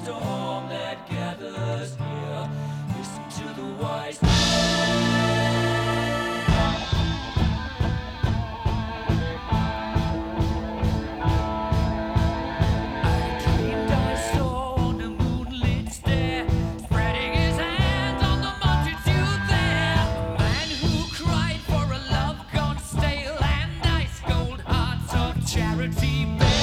storm that gathers here. Listen to the wise charity bear.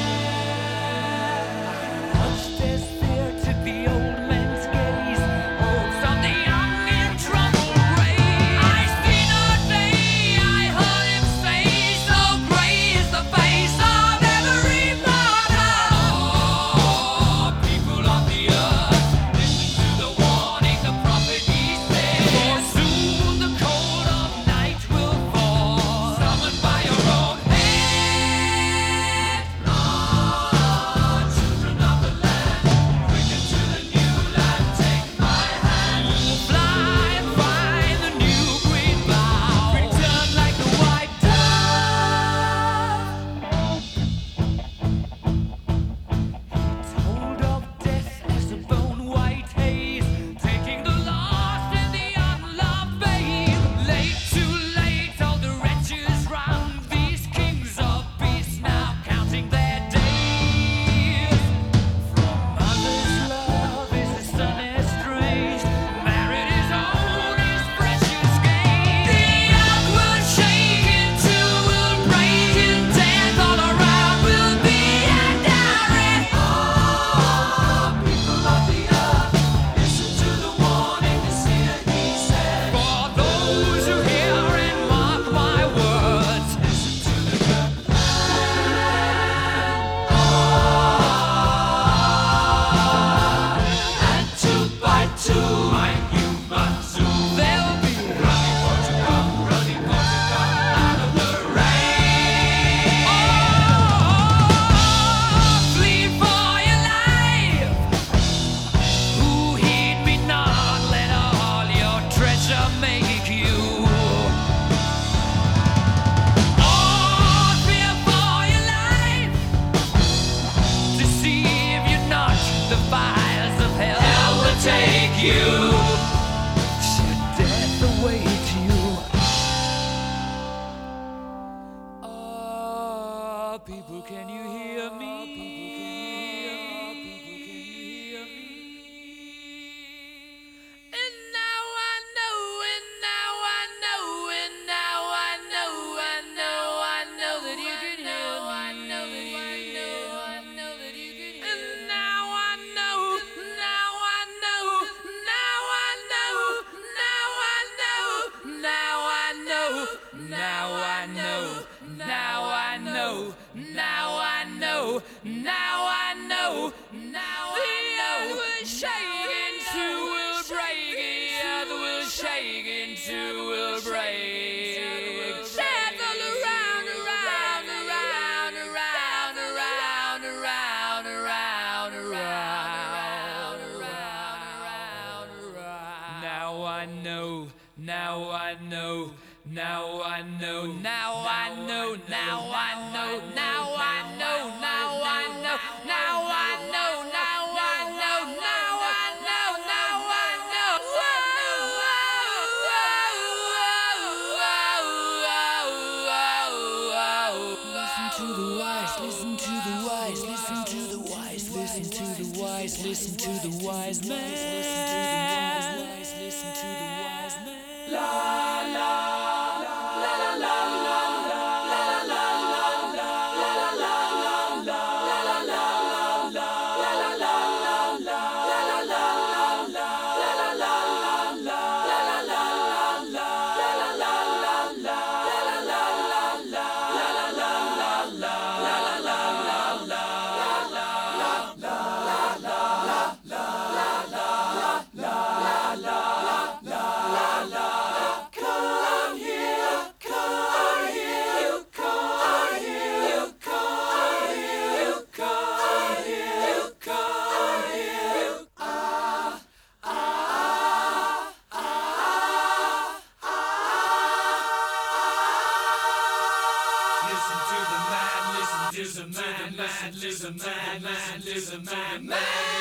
Watch this fear to the old man's gaze. Hopes of the young in trouble raise. I see no day, I heard him say, so grey is the face of every martyr. Oh, people of the earth, listen to the warning the prophet he said. For soon the cold of night will fall, summoned by your own hand. You should death await you. Ah, people, can you hear me? And now I know, and now I know, and now I know, I know, I know that you can hear me. I know that you can hear me. I know that you can hear me. And now I know, now I know. Now the earth will shake in two, will break. The earth will shake in two, will break. Circle around, around, around, around, around, around, around, around, around, around. Now I know, now I know. Now I know, now I know, now I know, now I know, now I know, now I know, now I know, now I know, now I know. Listen to the wise, listen to the wise, listen to the wise, listen to the wise, listen to the wise man. Listen to the wise man. La la. Listen to the man, listen to the man, listen to the man, listen to the man.